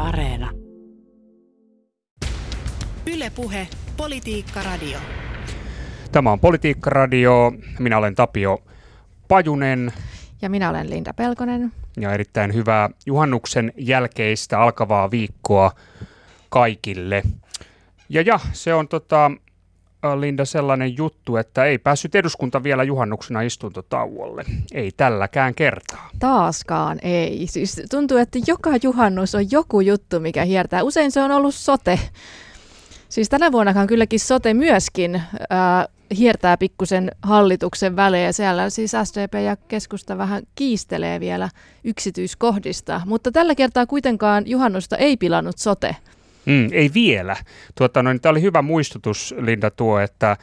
Areena. Yle Puhe, Politiikka Radio. Tämä on Politiikka Radio. Minä olen Tapio Pajunen. Ja minä olen Linda Pelkonen. Ja erittäin hyvää juhannuksen jälkeistä alkavaa viikkoa kaikille. Ja se on Linda sellainen juttu, että ei päässyt eduskunta vielä juhannuksena istuntotauolle. Ei tälläkään kertaa. Taaskaan ei. Siis tuntuu, että joka juhannus on joku juttu, mikä hiertää. Usein se on ollut sote. Siis tänä vuonnakaan kylläkin sote myöskin hiertää pikkusen hallituksen välejä. Siellä siis SDP ja keskusta vähän kiistelee vielä yksityiskohdista. Mutta tällä kertaa kuitenkaan juhannusta ei pilannut sote. Ei vielä. Tämä oli hyvä muistutus, Linda, että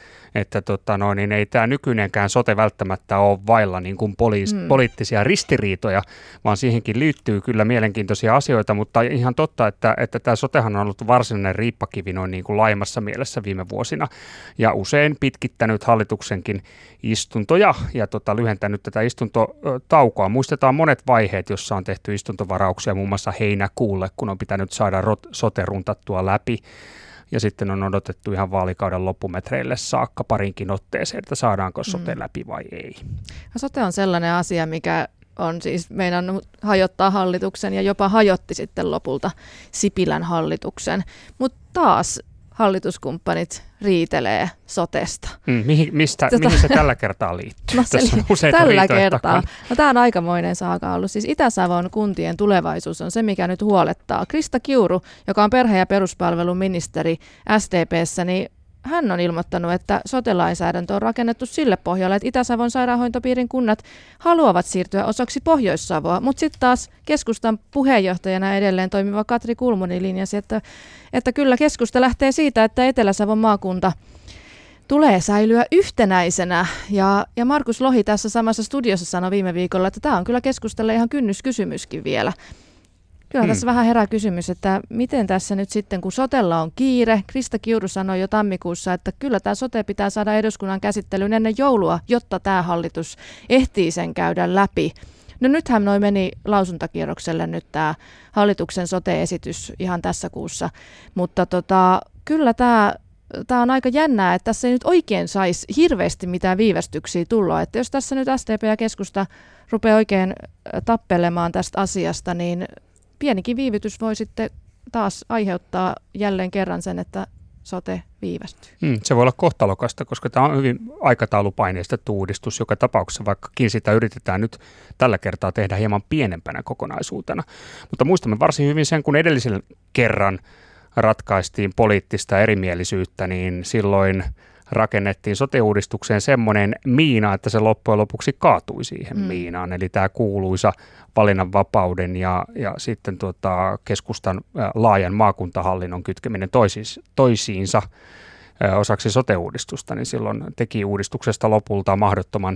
ei tämä nykyinenkään sote välttämättä ole vailla niin kuin poliittisia ristiriitoja, vaan siihenkin liittyy kyllä mielenkiintoisia asioita, mutta ihan totta, että tämä sotehan on ollut varsinainen riippakivi noin niin kuin laajemmassa mielessä viime vuosina ja usein pitkittänyt hallituksenkin istuntoja ja lyhentänyt tätä istuntotaukoa. Muistetaan monet vaiheet, jossa on tehty istuntovarauksia muun muassa heinäkuulle, kun on pitänyt saada sote runtattua läpi. Ja sitten on odotettu ihan vaalikauden loppumetreille saakka parinkin otteeseen, että saadaanko sote läpi vai ei. Sote on sellainen asia, mikä on siis meinannut hajottaa hallituksen ja jopa hajotti sitten lopulta Sipilän hallituksen. Mutta taas hallituskumppanit riitelee sotesta. Mihin se tällä kertaa liittyy? No tällä kertaa. No, tämä on aikamoinen saaka ollut. Siis Itä-Savon kuntien tulevaisuus on se, mikä nyt huolettaa. Krista Kiuru, joka on perhe- ja peruspalveluministeri SDP:ssä, niin hän on ilmoittanut, että sote-lainsäädäntö on rakennettu sille pohjalle, että Itä-Savon sairaanhoitopiirin kunnat haluavat siirtyä osaksi Pohjois-Savoa, mutta sitten taas keskustan puheenjohtajana edelleen toimiva Katri Kulmuni linjasi, että kyllä keskusta lähtee siitä, että Etelä-Savon maakunta tulee säilyä yhtenäisenä. Ja Markus Lohi tässä samassa studiossa sanoi viime viikolla, että tämä on kyllä keskustalle ihan kynnyskysymyskin vielä. Kyllä tässä vähän herää kysymys, että miten tässä nyt sitten, kun sotella on kiire, Krista Kiuru sanoi jo tammikuussa, että kyllä tämä sote pitää saada eduskunnan käsittelyyn ennen joulua, jotta tämä hallitus ehtii sen käydä läpi. No nythän meni lausuntakierrokselle nyt tämä hallituksen sote-esitys ihan tässä kuussa, mutta kyllä tämä on aika jännää, että tässä ei nyt oikein saisi hirveästi mitään viivästyksiä tulla, että jos tässä nyt SDP ja keskusta rupeaa oikein tappelemaan tästä asiasta, niin pienikin viivytys voi sitten taas aiheuttaa jälleen kerran sen, että sote viivästyy. Se voi olla kohtalokasta, koska tämä on hyvin aikataulupaineistettu uudistus joka tapauksessa, vaikkakin sitä yritetään nyt tällä kertaa tehdä hieman pienempänä kokonaisuutena. Mutta muistamme varsin hyvin sen, kun edellisen kerran ratkaistiin poliittista erimielisyyttä, niin silloin rakennettiin sote-uudistukseen semmoinen miina, että se loppujen lopuksi kaatui siihen miinaan. Eli tämä kuuluisa valinnanvapauden ja sitten keskustan laajan maakuntahallinnon kytkeminen toisiinsa osaksi sote-uudistusta, niin silloin teki uudistuksesta lopulta mahdottoman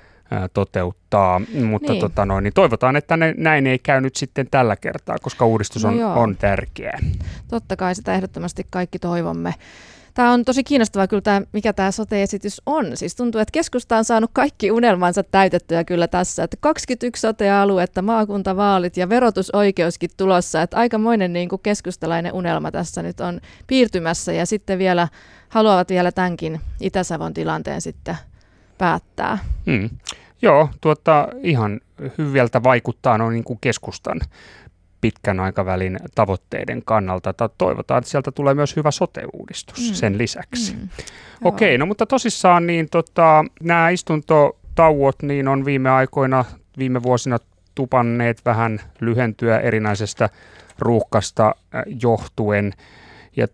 toteuttaa, mutta niin toivotaan, että näin ei käy nyt sitten tällä kertaa, koska uudistus on tärkeä. Totta kai sitä ehdottomasti kaikki toivomme. Tämä on tosi kiinnostavaa kyllä, mikä tämä sote-esitys on. Siis tuntuu, että keskusta on saanut kaikki unelmansa täytettyä kyllä tässä. Että 21 sote-aluetta, maakuntavaalit ja verotusoikeuskin tulossa. Että aikamoinen niin kuin keskustalainen unelma tässä nyt on piirtymässä ja sitten vielä haluavat vielä tämänkin Itä-Savon tilanteen sitten päättää. Joo, ihan hyvältä vaikuttaa noin niin kuin keskustan pitkän aikavälin tavoitteiden kannalta. Toivotaan, että sieltä tulee myös hyvä sote-uudistus sen lisäksi. Okei, no mutta tosissaan niin nämä istuntotauot niin on viime vuosina tupanneet vähän lyhentyä erinäisestä ruuhkasta johtuen. Ja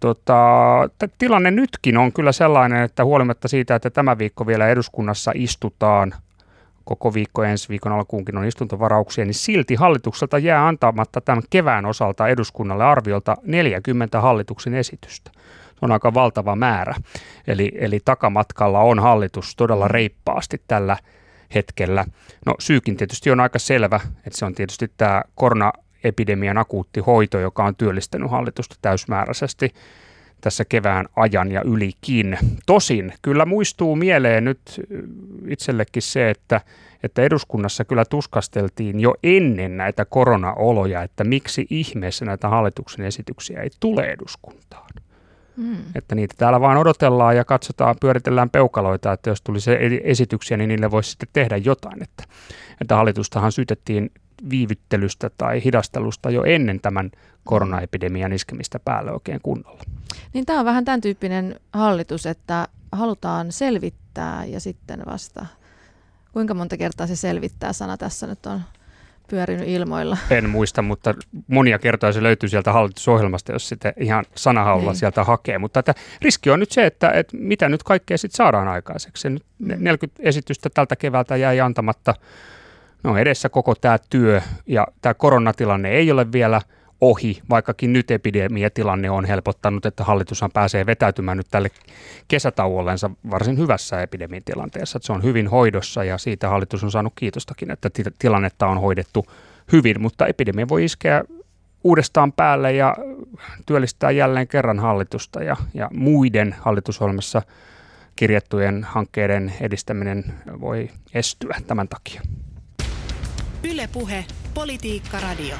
tilanne nytkin on kyllä sellainen, että huolimatta siitä, että tämä viikko vielä eduskunnassa istutaan, koko viikko ensi viikon alkuunkin on istuntovarauksia, niin silti hallitukselta jää antamatta tämän kevään osalta eduskunnalle arviolta 40 hallituksen esitystä. Se on aika valtava määrä. Eli takamatkalla on hallitus todella reippaasti tällä hetkellä. No syykin tietysti on aika selvä, että se on tietysti tämä koronaepidemian akuutti hoito, joka on työllistänyt hallitusta täysmääräisesti. tässä kevään ajan ja ylikin. Tosin kyllä muistuu mieleen nyt itsellekin se, että eduskunnassa kyllä tuskasteltiin jo ennen näitä koronaoloja, että miksi ihmeessä näitä hallituksen esityksiä ei tule eduskuntaan. Että niitä täällä vaan odotellaan ja katsotaan, pyöritellään peukaloita, että jos tulisi esityksiä, niin niille voisi sitten tehdä jotain. Että hallitustahan syytettiin viivyttelystä tai hidastelusta jo ennen tämän koronaepidemian iskemistä päälle oikein kunnolla. Niin tämä on vähän tämän tyyppinen hallitus, että halutaan selvittää ja sitten vasta. Kuinka monta kertaa se selvittää sana tässä nyt on pyörinyt ilmoilla? En muista, mutta monia kertoja se löytyy sieltä hallitusohjelmasta, jos sitten ihan sanahaulla sieltä hakee. Mutta riski on nyt se, että mitä nyt kaikkea sitten saadaan aikaiseksi. Nyt 40 esitystä tältä keväältä jäi antamatta. No edessä koko tämä työ ja tämä koronatilanne ei ole vielä ohi, vaikkakin nyt epidemiatilanne on helpottanut, että hallitushan pääsee vetäytymään nyt tälle kesätauollensa varsin hyvässä epidemiatilanteessa. Että se on hyvin hoidossa ja siitä hallitus on saanut kiitostakin, että tilannetta on hoidettu hyvin, mutta epidemia voi iskeä uudestaan päälle ja työllistää jälleen kerran hallitusta ja muiden hallitusohjelmassa kirjattujen hankkeiden edistäminen voi estyä tämän takia. Yle Puhe, Politiikka Radio.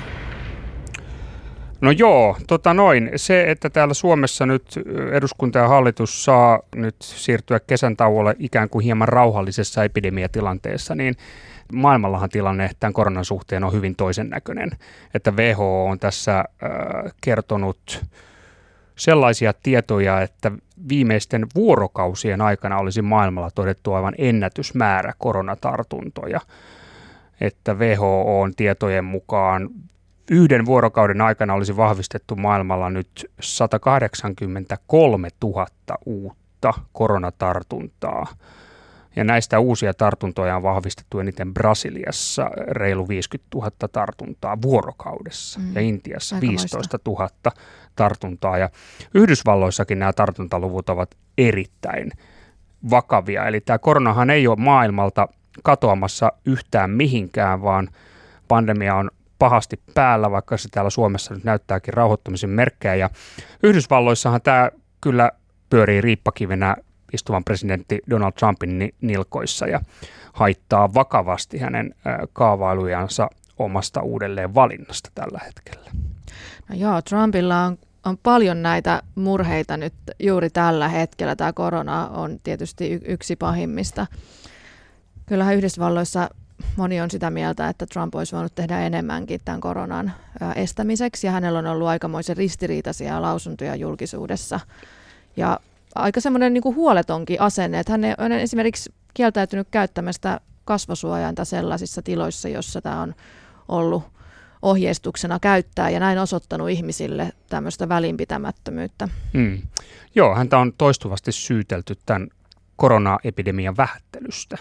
No joo, se, että täällä Suomessa nyt eduskunta ja hallitus saa nyt siirtyä kesän tauolle ikään kuin hieman rauhallisessa epidemiatilanteessa, niin maailmallahan tilanne tämän koronan suhteen on hyvin toisen näköinen. Että WHO on tässä kertonut sellaisia tietoja, että viimeisten vuorokausien aikana olisi maailmalla todettu aivan ennätysmäärä koronatartuntoja. Että WHO:n tietojen mukaan 1 vuorokauden aikana olisi vahvistettu maailmalla nyt 183 000 uutta koronatartuntaa. Ja näistä uusia tartuntoja on vahvistettu eniten Brasiliassa reilu 50 000 tartuntaa vuorokaudessa ja Intiassa 15 000 tartuntaa. Ja Yhdysvalloissakin nämä tartuntaluvut ovat erittäin vakavia. Eli tämä koronahan ei ole maailmalta katoamassa yhtään mihinkään, vaan pandemia on pahasti päällä, vaikka se täällä Suomessa nyt näyttääkin rauhoittumisen merkkejä. Ja Yhdysvalloissahan tämä kyllä pyörii riippakivenä istuvan presidentti Donald Trumpin nilkoissa ja haittaa vakavasti hänen kaavailujansa omasta uudelleen valinnasta tällä hetkellä. No joo, Trumpilla on paljon näitä murheita nyt juuri tällä hetkellä. Tämä korona on tietysti yksi pahimmista. Kyllähän Yhdysvalloissa moni on sitä mieltä, että Trump olisi voinut tehdä enemmänkin tämän koronan estämiseksi, ja hänellä on ollut aikamoisen ristiriitaisia lausuntoja julkisuudessa. Ja aika semmoinen niin kuin huoletonkin asenne, että hän on esimerkiksi kieltäytynyt käyttämästä kasvosuojainta sellaisissa tiloissa, jossa tämä on ollut ohjeistuksena käyttää, ja näin osoittanut ihmisille tämmöistä välinpitämättömyyttä. Joo, häntä on toistuvasti syytelty tämän koronaepidemian vähättelystä.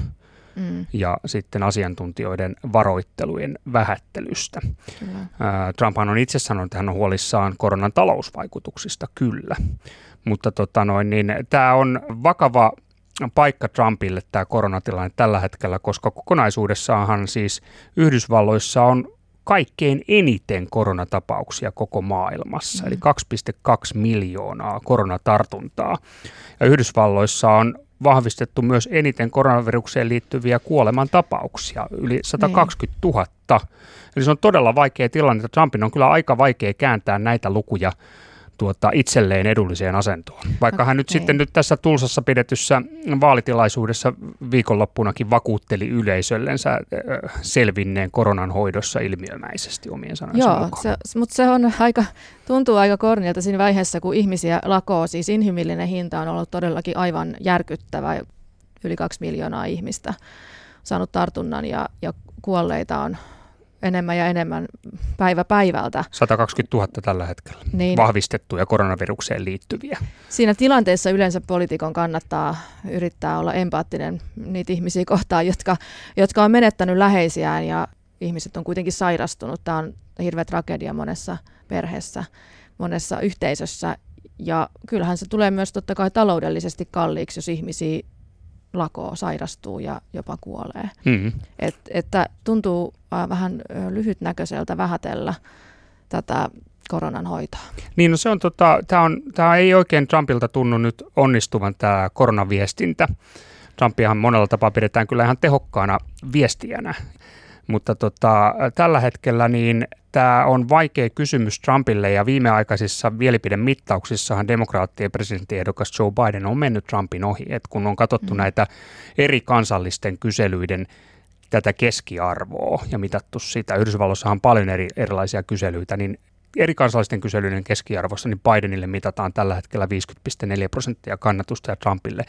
Ja sitten asiantuntijoiden varoittelujen vähättelystä. Trumphan on itse sanonut, että hän on huolissaan koronan talousvaikutuksista, kyllä. Mutta tämä on vakava paikka Trumpille tämä koronatilanne tällä hetkellä, koska kokonaisuudessaanhan siis Yhdysvalloissa on kaikkein eniten koronatapauksia koko maailmassa, eli 2,2 miljoonaa koronatartuntaa. Ja Yhdysvalloissa on vahvistettu myös eniten koronavirukseen liittyviä kuolemantapauksia, yli 120 000. Eli se on todella vaikea tilanne, että Trumpin on kyllä aika vaikea kääntää näitä lukuja itselleen edulliseen asentoon. Vaikka hän nyt sitten tässä Tulsassa pidetyssä vaalitilaisuudessa viikonloppunakin vakuutteli yleisöllensä selvinneen koronan hoidossa ilmiömäisesti omien sanojensa mukaan. Joo, mutta se on tuntuu aika kornilta siinä vaiheessa, kun ihmisiä lakoo. Siis inhimillinen hinta on ollut todellakin aivan järkyttävä. Yli 2 miljoonaa ihmistä saanut tartunnan ja kuolleita on enemmän ja enemmän päivä päivältä. 120 000 tällä hetkellä vahvistettuja koronavirukseen liittyviä. Siinä tilanteessa yleensä poliitikon kannattaa yrittää olla empaattinen niitä ihmisiä kohtaan, jotka on menettänyt läheisiään, ja ihmiset on kuitenkin sairastunut. Tämä on hirveä tragedia monessa perheessä, monessa yhteisössä, ja kyllähän se tulee myös totta kai taloudellisesti kalliiksi, jos ihmisiä lakoo, sairastuu ja jopa kuolee. Että tuntuu vähän lyhytnäköiseltä vähätellä tätä koronan hoitoa. Niin, no se on tämä ei oikein Trumpilta tunnu nyt onnistuvan tämä koronaviestintä. Trumpiahan monella tapaa pidetään kyllä ihan tehokkaana viestijänä, mutta tällä hetkellä niin tämä on vaikea kysymys Trumpille, ja viimeaikaisissa mielipidemittauksissahan demokraattien presidenttiehdokas Joe Biden on mennyt Trumpin ohi, että kun on katsottu näitä eri kansallisten kyselyiden tätä keskiarvoa ja mitattu sitä, Yhdysvalloissahan on paljon erilaisia kyselyitä, niin eri kansallisten kyselyiden keskiarvossa niin Bidenille mitataan tällä hetkellä 50,4% kannatusta ja Trumpille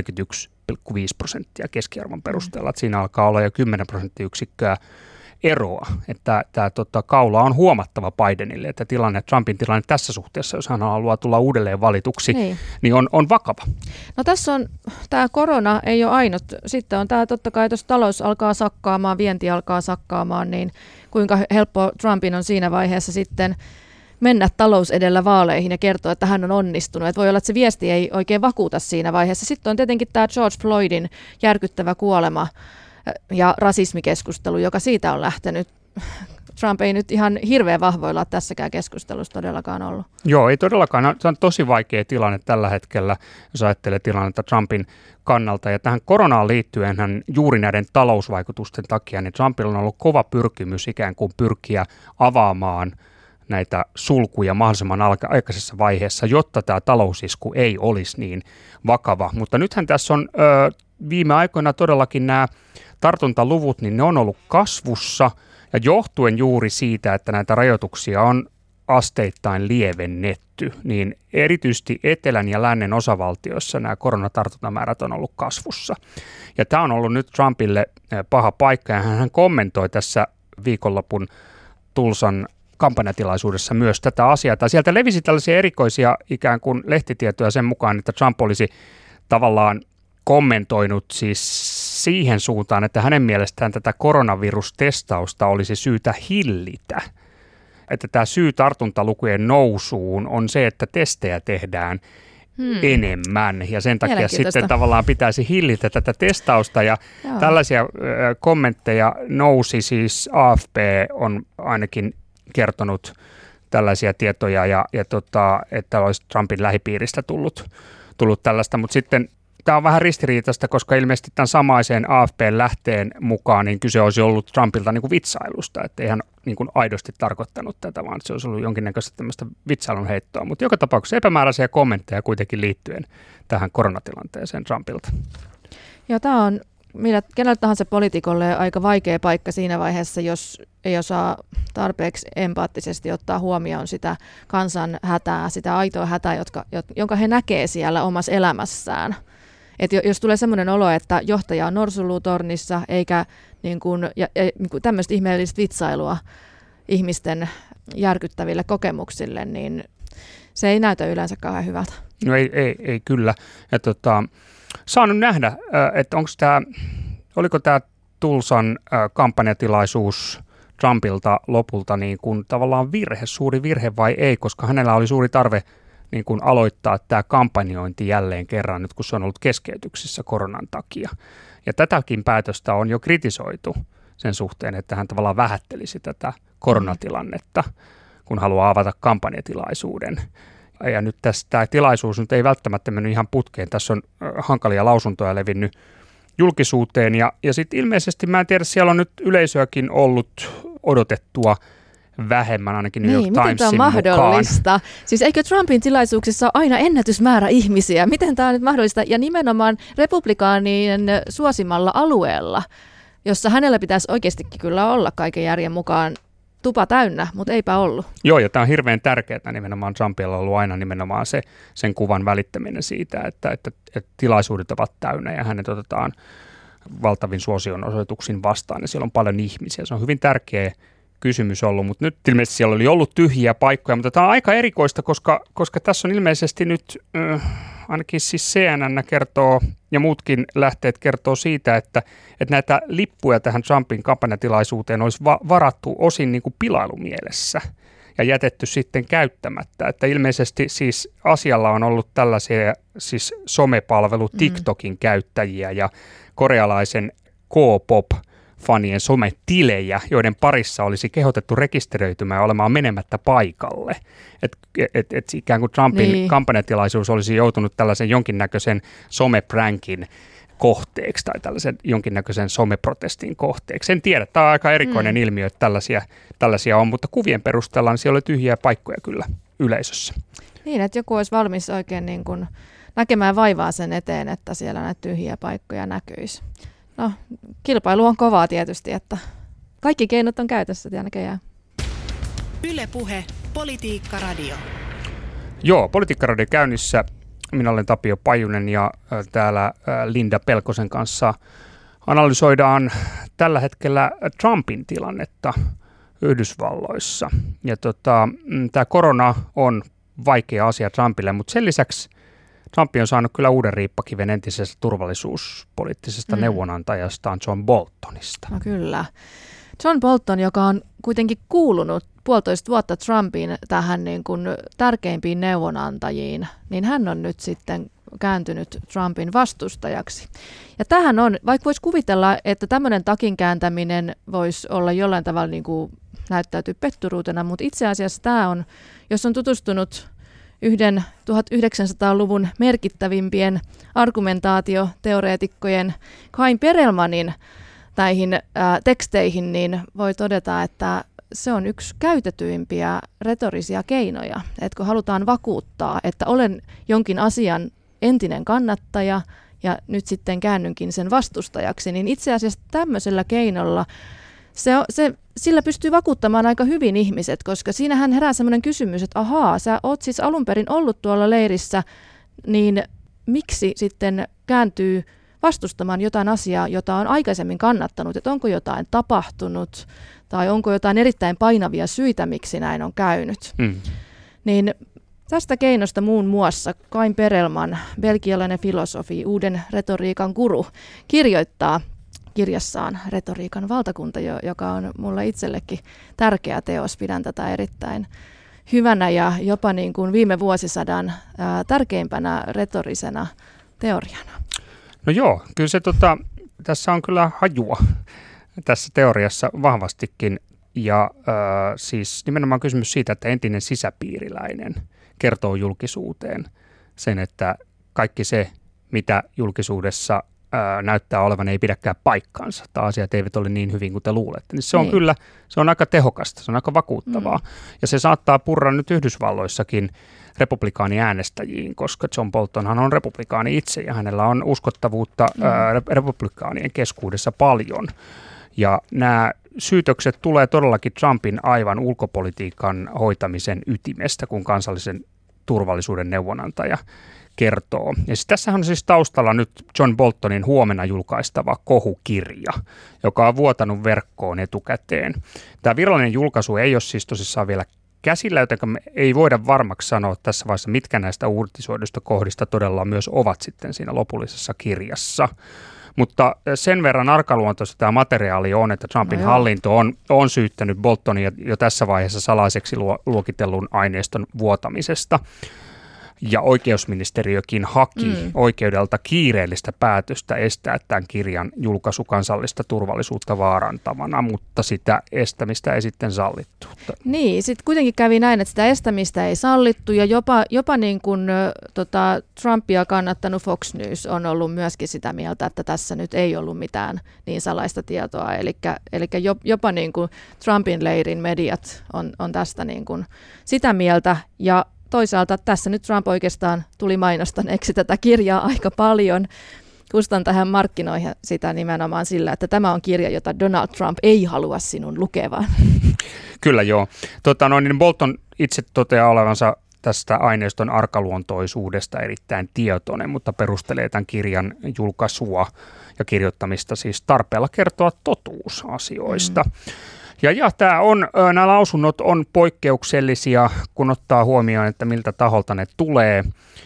41,5% keskiarvon perusteella. Että siinä alkaa olla jo 10 prosenttiyksikköä eroa, että tämä kaula on huomattava Bidenille, että Trumpin tilanne tässä suhteessa, jos hän haluaa tulla uudelleen valituksi, niin on vakava. No tässä on, tämä korona ei ole ainut, sitten on tämä totta kai, jos talous alkaa sakkaamaan, vienti alkaa sakkaamaan, niin kuinka helppo Trumpin on siinä vaiheessa sitten mennä talous edellä vaaleihin ja kertoa, että hän on onnistunut. Että voi olla, että se viesti ei oikein vakuuta siinä vaiheessa. Sitten on tietenkin tämä George Floydin järkyttävä kuolema ja rasismikeskustelu, joka siitä on lähtenyt. Trump ei nyt ihan hirveän vahvoilla tässäkään keskustelussa todellakaan ollut. Joo, ei todellakaan. Se on tosi vaikea tilanne tällä hetkellä, jos ajattelee tilannetta Trumpin kannalta. Ja tähän koronaan liittyen juuri näiden talousvaikutusten takia, niin Trumpilla on ollut kova pyrkimys ikään kuin pyrkiä avaamaan näitä sulkuja mahdollisimman aikaisessa vaiheessa, jotta tämä talousisku ei olisi niin vakava. Mutta nythän tässä on viime aikoina todellakin nämä tartuntaluvut, niin ne on ollut kasvussa ja johtuen juuri siitä, että näitä rajoituksia on asteittain lievennetty, niin erityisesti etelän ja lännen osavaltioissa nämä koronatartuntamäärät on ollut kasvussa. Ja tämä on ollut nyt Trumpille paha paikka, ja hän kommentoi tässä viikonlopun Tulsan kampanjatilaisuudessa myös tätä asiaa. Sieltä levisi tällaisia erikoisia ikään kuin lehtitietoja sen mukaan, että Trump olisi tavallaan kommentoinut siis siihen suuntaan, että hänen mielestään tätä koronavirustestausta olisi syytä hillitä. Että tämä syy tartuntalukujen nousuun on se, että testejä tehdään enemmän ja sen takia sitten tavallaan pitäisi hillitä tätä testausta ja tällaisia kommentteja nousi siis AFP on ainakin kertonut tällaisia tietoja ja että olisi Trumpin lähipiiristä tullut tällaista, mutta sitten tämä on vähän ristiriitaista, koska ilmeisesti tämän samaiseen AFP-lähteen mukaan niin kyse olisi ollut Trumpilta niin kuin vitsailusta, että ei hän niin kuin aidosti tarkoittanut tätä, vaan se olisi ollut jonkinnäköistä tämmöistä vitsailun heittoa. Mutta joka tapauksessa epämääräisiä kommentteja kuitenkin liittyen tähän koronatilanteeseen Trumpilta. Joo, tämä on kenelle tahansa poliitikolle aika vaikea paikka siinä vaiheessa, jos ei osaa tarpeeksi empaattisesti ottaa huomioon sitä kansan hätää, sitä aitoa hätää, jonka he näkee siellä omassa elämässään. Et jos tulee semmoinen olo, että johtaja on norsulutornissa eikä niin kuin tämmöistä ihmeellistä vitsailua ihmisten järkyttäville kokemuksille, niin se ei näytä yleensä kauhean hyvältä. No ei kyllä. Ja saan nyt nähdä, että oliko tämä Tulsan kampanjatilaisuus Trumpilta lopulta niin kuin tavallaan suuri virhe vai ei, koska hänellä oli suuri tarve niin kuin aloittaa tämä kampanjointi jälleen kerran nyt, kun se on ollut keskeytyksissä koronan takia. Ja tätäkin päätöstä on jo kritisoitu sen suhteen, että hän tavallaan vähättelisi tätä koronatilannetta, kun haluaa avata kampanjatilaisuuden. Ja nyt tämä tilaisuus nyt ei välttämättä mennyt ihan putkeen. Tässä on hankalia lausuntoja levinnyt julkisuuteen. Ja sitten ilmeisesti, mä en tiedä, siellä on nyt yleisöäkin ollut odotettua vähemmän, ainakin New York Timesin mukaan. Miten tämä on mahdollista? Siis eikö Trumpin tilaisuuksissa ole aina ennätysmäärä ihmisiä? Miten tämä on nyt mahdollista? Ja nimenomaan republikaanien suosimalla alueella, jossa hänellä pitäisi oikeastikin kyllä olla kaiken järjen mukaan tupa täynnä, mutta eipä ollut. Joo, ja tämä on hirveän tärkeää nimenomaan Trumpilla on ollut aina nimenomaan sen kuvan välittäminen siitä, että tilaisuudet ovat täynnä ja hänet otetaan valtavin suosion osoituksin vastaan ja siellä on paljon ihmisiä. Se on hyvin tärkeä kysymys ollut, mutta nyt ilmeisesti siellä oli ollut tyhjiä paikkoja, mutta tämä on aika erikoista, koska tässä on ilmeisesti nyt ainakin siis CNN kertoo ja muutkin lähteet kertoo siitä, että näitä lippuja tähän Trumpin kampanjatilaisuuteen olisi varattu osin niin kuin pilailumielessä ja jätetty sitten käyttämättä. Että ilmeisesti siis asialla on ollut tällaisia siis somepalvelu TikTokin käyttäjiä ja korealaisen K-pop fanien sometilejä, joiden parissa olisi kehotettu rekisteröitymään ja olemaan menemättä paikalle. Et ikään kuin Trumpin kampanjatilaisuus olisi joutunut tällaisen jonkinnäköisen somepränkin kohteeksi tai tällaisen jonkinnäköisen someprotestin kohteeksi. En tiedä, tämä on aika erikoinen ilmiö, että tällaisia on, mutta kuvien perusteella niin siellä oli tyhjiä paikkoja kyllä yleisössä. Niin, että joku olisi valmis oikein niin kuin näkemään vaivaa sen eteen, että siellä näitä tyhjiä paikkoja näkyisi. No, kilpailu on kovaa tietysti, että kaikki keinot on käytössä näköjään. Yle Puhe, Politiikka Radio. Joo, Politiikka Radio käynnissä. Minä olen Tapio Pajunen ja täällä Linda Pelkosen kanssa analysoidaan tällä hetkellä Trumpin tilannetta Yhdysvalloissa. Ja tämä korona on vaikea asia Trumpille, mutta sen lisäksi Trump on saanut kyllä uuden riippakiven entisestä turvallisuuspoliittisesta neuvonantajastaan John Boltonista. No kyllä. John Bolton, joka on kuitenkin kuulunut 1,5 vuotta Trumpin tähän niin kuin tärkeimpiin neuvonantajiin, niin hän on nyt sitten kääntynyt Trumpin vastustajaksi. Ja tähän on, vaikka voisi kuvitella, että tämmöinen takin kääntäminen voisi olla jollain tavalla niin kuin näyttäytyy petturuutena, mutta itse asiassa tämä on, jos on tutustunut yhden 1900-luvun merkittävimpien argumentaatioteoreetikkojen Kai Perelmanin näihin teksteihin, niin voi todeta, että se on yksi käytetyimpiä retorisia keinoja. Että kun halutaan vakuuttaa, että olen jonkin asian entinen kannattaja ja nyt sitten käännynkin sen vastustajaksi, niin itse asiassa tämmöisellä keinolla sillä pystyy vakuuttamaan aika hyvin ihmiset, koska siinähän herää sellainen kysymys, että ahaa, sä oot siis alun perin ollut tuolla leirissä, niin miksi sitten kääntyy vastustamaan jotain asiaa, jota on aikaisemmin kannattanut, että onko jotain tapahtunut tai onko jotain erittäin painavia syitä, miksi näin on käynyt. Niin tästä keinosta muun muassa Kai Perelman, belgialainen filosofi, uuden retoriikan guru, kirjoittaa kirjassaan Retoriikan valtakunta, joka on mulle itsellekin tärkeä teos. Pidän tätä erittäin hyvänä ja jopa niin kuin viime vuosisadan tärkeimpänä retorisena teoriana. No joo, kyllä se tässä on kyllä hajua tässä teoriassa vahvastikin. Ja siis nimenomaan kysymys siitä, että entinen sisäpiiriläinen kertoo julkisuuteen sen, että kaikki se, mitä julkisuudessa näyttää olevan, ei pidäkään paikkaansa, tai asiat eivät ole niin hyvin kuin te luulette. Niin se on kyllä, se on aika tehokasta, se on aika vakuuttavaa. Ja se saattaa purra nyt Yhdysvalloissakin republikaaniäänestäjiin, koska John Boltonhan on republikaani itse, ja hänellä on uskottavuutta republikaanien keskuudessa paljon. Ja nämä syytökset tulee todellakin Trumpin aivan ulkopolitiikan hoitamisen ytimestä, kun kansallisen turvallisuuden neuvonantaja kertoo. Ja tässähän on siis taustalla nyt John Boltonin huomenna julkaistava kohukirja, joka on vuotanut verkkoon etukäteen. Tämä virallinen julkaisu ei ole siis tosissaan vielä käsillä, joten me ei voida varmaksi sanoa tässä vaiheessa, mitkä näistä uutisoidusta kohdista todella myös ovat sitten siinä lopullisessa kirjassa. Mutta sen verran arkaluontoista tämä materiaali on, että Trumpin hallinto on syyttänyt Boltonia jo tässä vaiheessa salaiseksi luokitellun aineiston vuotamisesta. Ja oikeusministeriökin haki oikeudelta kiireellistä päätöstä estää tämän kirjan julkaisu kansallista turvallisuutta vaarantavana, mutta sitä estämistä ei sitten sallittu. Niin, sitten kuitenkin kävi näin, että sitä estämistä ei sallittu ja jopa niin kuin Trumpia kannattanut Fox News on ollut myöskin sitä mieltä, että tässä nyt ei ollut mitään niin salaista tietoa. Eli jopa niin kuin Trumpin leirin mediat on tästä niin kuin sitä mieltä ja toisaalta tässä nyt Trump oikeastaan tuli mainostaneeksi tätä kirjaa aika paljon. Kustan hän markkinoi sitä nimenomaan sillä, että tämä on kirja, jota Donald Trump ei halua sinun lukevan. Kyllä joo. Niin Bolton itse toteaa olevansa tästä aineiston arkaluontoisuudesta erittäin tietoinen, mutta perustelee tämän kirjan julkaisua ja kirjoittamista siis tarpeella kertoa totuus asioista. Ja nämä lausunnot on poikkeuksellisia, kun ottaa huomioon, että miltä taholta ne tulee.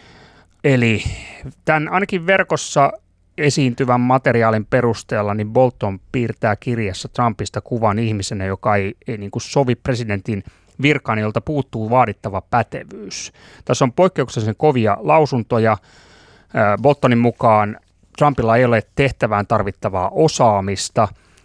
Eli tämän ainakin verkossa esiintyvän materiaalin perusteella niin Bolton piirtää kirjassa Trumpista kuvan ihmisenä, joka ei niin kuin sovi presidentin virkaan, jolta puuttuu vaadittava pätevyys. Tässä on poikkeuksellisen kovia lausuntoja. Boltonin mukaan Trumpilla ei ole tehtävään tarvittavaa osaamista.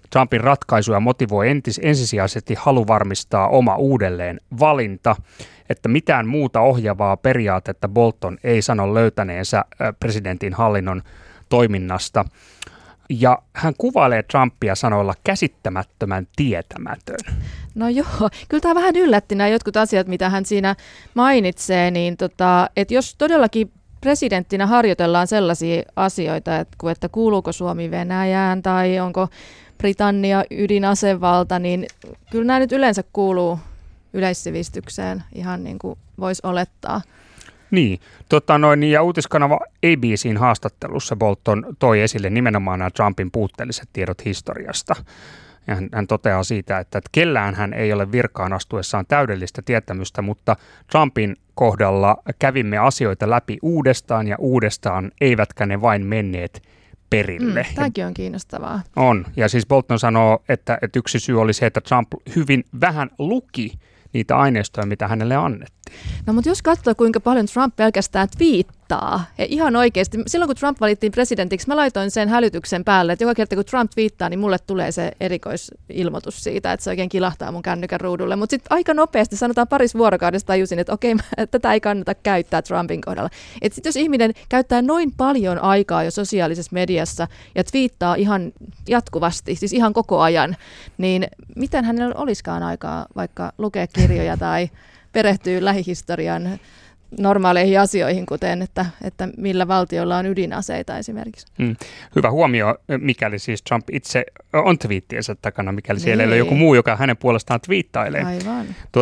Trumpin ratkaisuja motivoi ensisijaisesti halu varmistaa oma uudelleen valinta, että mitään muuta ohjaavaa periaatetta Bolton ei sano löytäneensä presidentin hallinnon toiminnasta. Ja hän kuvailee Trumpia sanoilla käsittämättömän tietämätön. No joo, kyllä tämä vähän yllätti nämä jotkut asiat, mitä hän siinä mainitsee, niin että jos todellakin presidenttinä harjoitellaan sellaisia asioita, että kuuluuko Suomi Venäjään tai onko Britannia ydinasevalta, niin kyllä nämä nyt yleensä kuuluu yleissivistykseen ihan niin kuin voisi olettaa. Niin, ja uutiskanava ABC:n haastattelussa Bolton toi esille nimenomaan nämä Trumpin puutteelliset tiedot historiasta. Ja hän toteaa siitä, että kellään hän ei ole virkaan astuessaan täydellistä tietämystä, mutta Trumpin kohdalla kävimme asioita läpi uudestaan ja uudestaan, eivätkä ne vain menneet perille. Tämäkin on kiinnostavaa. On, ja siis Bolton sanoo, että yksi syy oli se, että Trump hyvin vähän luki niitä aineistoja, mitä hänelle annettiin. No mutta jos katsoo, kuinka paljon Trump pelkästään twiittaa, ja ihan oikeasti, silloin kun Trump valittiin presidentiksi, mä laitoin sen hälytyksen päälle, että joka kerta kun Trump twiittaa, niin mulle tulee se erikoisilmoitus siitä, että se oikein kilahtaa mun kännykän ruudulle. Mutta sitten aika nopeasti, sanotaan parissa vuorokaudessa tajusin, että okei, tätä ei kannata käyttää Trumpin kohdalla. Että sitten jos ihminen käyttää noin paljon aikaa jo sosiaalisessa mediassa ja twiittaa ihan jatkuvasti, siis ihan koko ajan, niin miten hänellä olisikaan aikaa vaikka lukea kirjoja tai perehtyy lähihistorian normaaleihin asioihin, kuten että millä valtiolla on ydinaseita esimerkiksi. Hyvä huomio, mikäli siis Trump itse on twiittiensä takana, mikäli siellä ei ole joku muu, joka hänen puolestaan twiittailee. Aivan.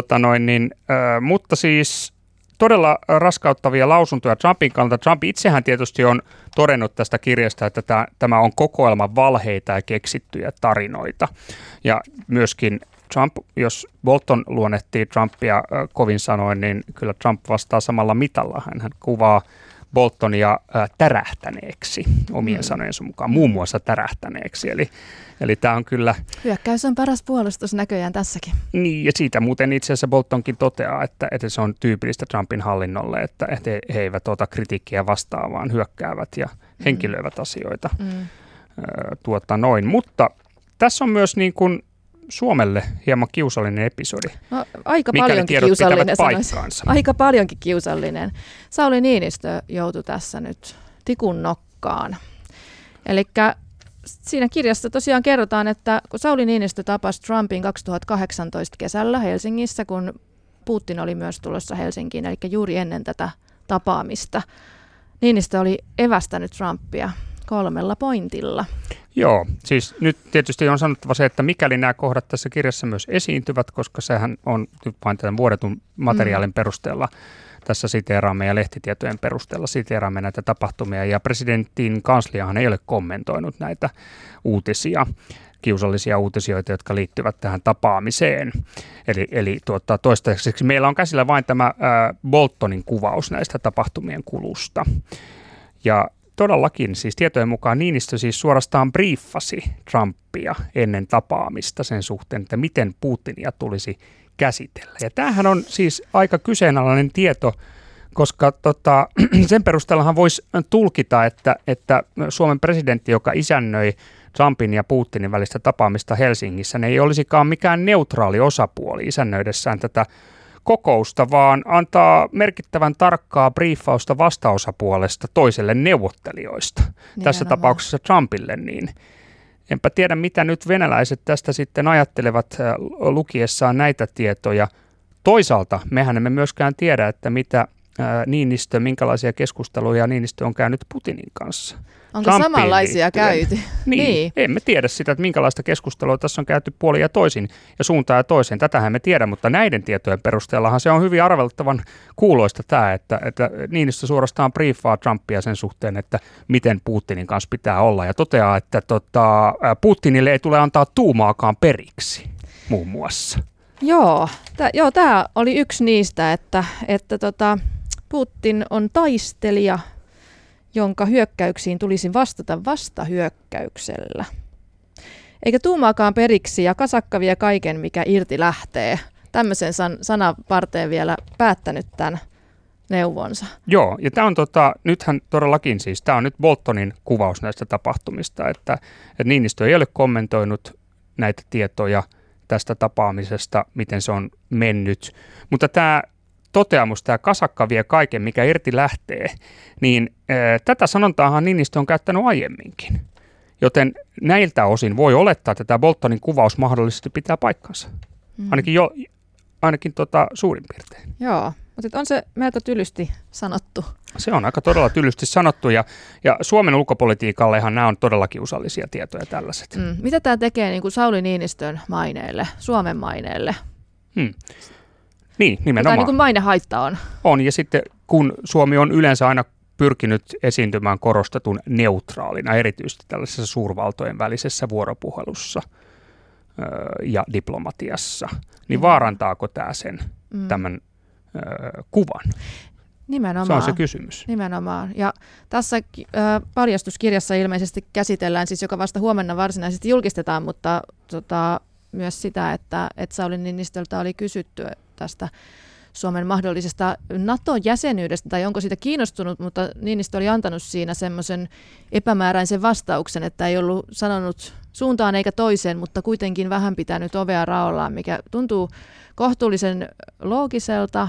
Mutta siis todella raskauttavia lausuntoja Trumpin kannalta. Trump itsehän tietysti on todennut tästä kirjasta, että tämä on kokoelma valheita ja keksittyjä tarinoita. Ja myöskin Trump, jos Bolton luonnehtii Trumpia kovin sanoin, niin kyllä Trump vastaa samalla mitalla. Hän kuvaa Boltonia tärähtäneeksi omien sanojensa mukaan, muun muassa tärähtäneeksi. Eli tämä on kyllä... Hyökkäys on paras puolustus näköjään tässäkin. Niin, ja siitä muuten itse asiassa Boltonkin toteaa, että se on tyypillistä Trumpin hallinnolle, että he eivät ota kritiikkiä vastaan, vaan hyökkäävät ja henkilöivät asioita. Mutta tässä on myös niin kuin Suomelle hieman kiusallinen episodi. No, aika paljonkin kiusallinen, aika paljonkin kiusallinen. Sauli Niinistö joutui tässä nyt tikun nokkaan. Elikkä siinä kirjassa tosiaan kerrotaan, että kun Sauli Niinistö tapasi Trumpin 2018 kesällä Helsingissä, kun Putin oli myös tulossa Helsinkiin, eli juuri ennen tätä tapaamista, Niinistö oli evästänyt Trumpia 3 pointilla. Joo, siis nyt tietysti on sanottava se, että mikäli nämä kohdat tässä kirjassa myös esiintyvät, koska sehän on nyt vain tämän vuodetun materiaalin perusteella, tässä siteeraamme ja lehtitietojen perusteella siteeraamme näitä tapahtumia, ja presidentin kansliahan ei ole kommentoinut näitä uutisia, kiusallisia uutisioita, jotka liittyvät tähän tapaamiseen. Eli toistaiseksi meillä on käsillä vain tämä Boltonin kuvaus näistä tapahtumien kulusta. Ja todellakin, siis tietojen mukaan Niinistö siis suorastaan briefasi Trumpia ennen tapaamista sen suhteen, että miten Putinia tulisi käsitellä. Ja tämähän on siis aika kyseenalainen tieto, koska sen perusteellahan voisi tulkita, että Suomen presidentti, joka isännöi Trumpin ja Putinin välistä tapaamista Helsingissä, ne ei olisikaan mikään neutraali osapuoli isännöidessään tätä kokousta, vaan antaa merkittävän tarkkaa briefausta vastaosapuolesta toiselle neuvottelijoista. Tässä tapauksessa Trumpille, niin enpä tiedä, mitä nyt venäläiset tästä sitten ajattelevat lukiessaan näitä tietoja. Toisaalta mehän emme myöskään tiedä, että minkälaisia keskusteluja Niinistö on käynyt Putinin kanssa. Onko Trumpiin samanlaisia käyty? Niin, emme tiedä sitä, että minkälaista keskustelua tässä on käyty puolin ja toisin ja suuntaan ja toiseen. Tätähän me tiedä, mutta näiden tietojen perusteellahan se on hyvin arveltavan kuuloista tämä, että Niinistö suorastaan briefaa Trumpia sen suhteen, että miten Putinin kanssa pitää olla, ja toteaa, että Putinille ei tule antaa tuumaakaan periksi, muun muassa. Joo, tämä oli yksi niistä, että Putin on taistelija, jonka hyökkäyksiin tulisi vastata vastahyökkäyksellä. Eikä tuumaakaan periksi, ja kasakka vie kaiken, mikä irti lähtee. Tämmöisen sanaparteen vielä päättänyt tämän neuvonsa. Joo, ja tämä on nythän todellakin siis, tämä on nyt Boltonin kuvaus näistä tapahtumista, että Niinistö ei ole kommentoinut näitä tietoja tästä tapaamisesta, miten se on mennyt. Mutta tämä toteamus, tämä kasakka vie kaiken, mikä irti lähtee, niin tätä sanontaahan Niinistö on käyttänyt aiemminkin. Joten näiltä osin voi olettaa, että tämä Boltonin kuvaus mahdollisesti pitää paikkansa. Ainakin suurin piirtein. Joo, mutta on se melko tylysti sanottu. Se on aika todella tylysti sanottu ja Suomen ulkopolitiikallehan nämä on todella kiusallisia tietoja tällaiset. Mitä tämä tekee niin kuin Sauli Niinistön maineelle, Suomen maineelle? Niin, nimenomaan. Mitä niin kuin mainehaitta on? On, ja sitten kun Suomi on yleensä aina pyrkinyt esiintymään korostetun neutraalina, erityisesti tällaisessa suurvaltojen välisessä vuoropuhelussa ja diplomatiassa, niin vaarantaako tämä sen tämän kuvan? Nimenomaan. Se on se kysymys. Nimenomaan. Ja tässä paljastuskirjassa ilmeisesti käsitellään, siis joka vasta huomenna varsinaisesti julkistetaan, mutta myös sitä, että Sauli Niinistöltä oli kysytty tästä Suomen mahdollisesta NATO-jäsenyydestä, tai onko siitä kiinnostunut, mutta Niinistö oli antanut siinä semmoisen epämääräisen vastauksen, että ei ollut sanonut suuntaan eikä toiseen, mutta kuitenkin vähän pitänyt ovea raollaan, mikä tuntuu kohtuullisen loogiselta.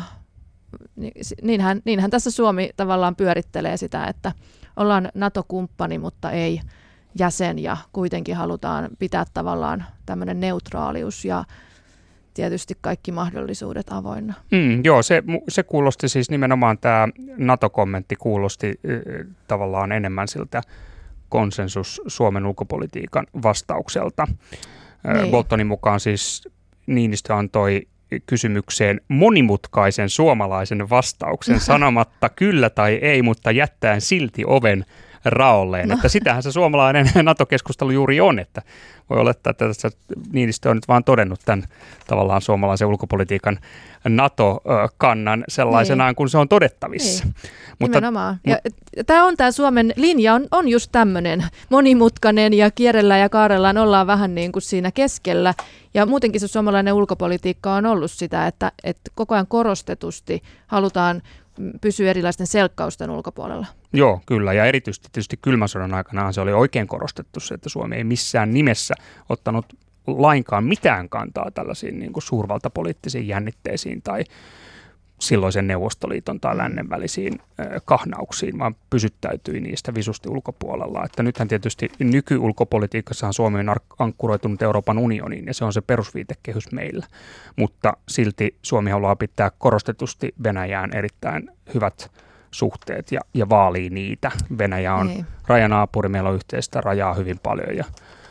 Niinhän tässä Suomi tavallaan pyörittelee sitä, että ollaan NATO-kumppani, mutta ei jäsen, ja kuitenkin halutaan pitää tavallaan tämmöinen neutraalius ja tietysti kaikki mahdollisuudet avoinna. Joo, se kuulosti siis nimenomaan tämä NATO-kommentti kuulosti tavallaan enemmän siltä konsensus Suomen ulkopolitiikan vastaukselta. Niin. Boltonin mukaan siis Niinistö antoi kysymykseen monimutkaisen suomalaisen vastauksen sanomatta kyllä tai ei, mutta jättäen silti oven raolleen. Että sitähän se suomalainen NATO-keskustelu juuri on, että voi olettaa, että tässä Niinistö on nyt vaan todennut tämän tavallaan suomalaisen ulkopolitiikan NATO-kannan sellaisenaan, kun se on todettavissa. Nimenomaan. Tämä Suomen linja on just tämmöinen monimutkainen ja kierrellään ja kaarellaan, ollaan vähän niin kuin siinä keskellä. Ja muutenkin se suomalainen ulkopolitiikka on ollut sitä, että koko ajan korostetusti halutaan pysyä erilaisten selkkausten ulkopuolella. Joo, kyllä. Ja erityisesti tietysti kylmän sodan aikana se oli oikein korostettu se, että Suomi ei missään nimessä ottanut lainkaan mitään kantaa tällaisiin niin kuin suurvaltapoliittisiin jännitteisiin tai silloisen Neuvostoliiton tai lännen välisiin kahnauksiin, vaan pysyttäytyi niistä visusti ulkopuolella. Että nythän tietysti nykyulkopolitiikassahan Suomi on ankkuroitunut Euroopan unioniin ja se on se perusviitekehys meillä, mutta silti Suomi haluaa pitää korostetusti Venäjään erittäin hyvät suhteet ja vaalii niitä. Venäjä on rajanaapuri, meillä on yhteistä rajaa hyvin paljon ja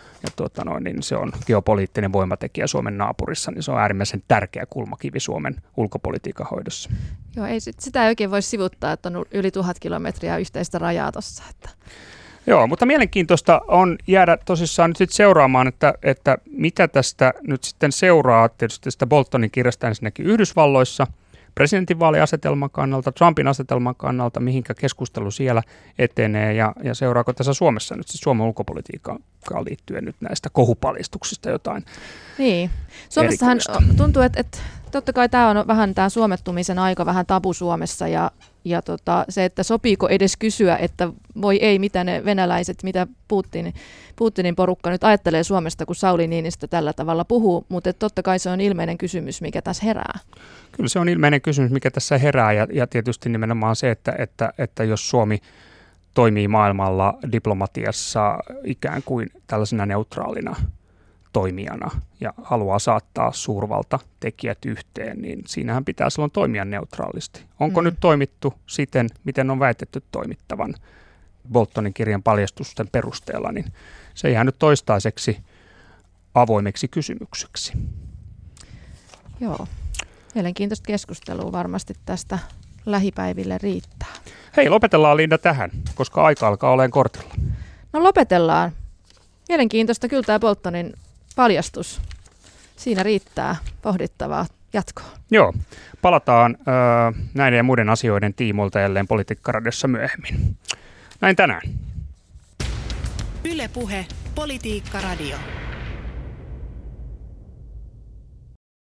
niin se on geopoliittinen voimatekijä Suomen naapurissa, niin se on äärimmäisen tärkeä kulmakivi Suomen ulkopolitiikan hoidossa. Joo, sitä ei oikein voi sivuttaa, että on yli 1000 kilometriä yhteistä rajaa tuossa. Joo, mutta mielenkiintoista on jäädä tosissaan nyt seuraamaan, että mitä tästä nyt sitten seuraa tietysti tästä Boltonin kirjasta ensinnäkin Yhdysvalloissa, presidentinvaaliasetelman kannalta, Trumpin asetelman kannalta, mihinkä keskustelu siellä etenee ja seuraako tässä Suomessa nyt siis Suomen ulkopolitiikkaan liittyen nyt näistä kohupaljastuksista jotain. Niin, Suomessahan tuntuu, että totta kai tämä on vähän tämä suomettumisen aika vähän tabu Suomessa ja se, että sopiiko edes kysyä, että voi ei, mitä ne venäläiset, mitä Putinin porukka nyt ajattelee Suomesta, kun Sauli Niinistö tällä tavalla puhuu, mutta totta kai se on ilmeinen kysymys, mikä tässä herää. Kyllä se on ilmeinen kysymys, mikä tässä herää ja tietysti nimenomaan se, että jos Suomi toimii maailmalla diplomatiassa ikään kuin tällaisena neutraalina toimijana ja haluaa saattaa suurvaltatekijät yhteen, niin siinähän pitää silloin toimia neutraalisti. Onko nyt toimittu siten, miten on väitetty toimittavan Boltonin kirjan paljastusten perusteella, niin se jää nyt toistaiseksi avoimeksi kysymykseksi. Joo, mielenkiintoista keskustelua varmasti tästä lähipäiville riittää. Hei, lopetellaan Linda tähän, koska aika alkaa olemaan kortilla. No lopetellaan. Mielenkiintoista kyllä tämä Boltonin paljastus. Siinä riittää pohdittavaa jatkoa. Joo, palataan näiden ja muiden asioiden tiimoilta jälleen Politiikkaradiossa myöhemmin. Näin tänään. Yle Puhe, Politiikka Radio.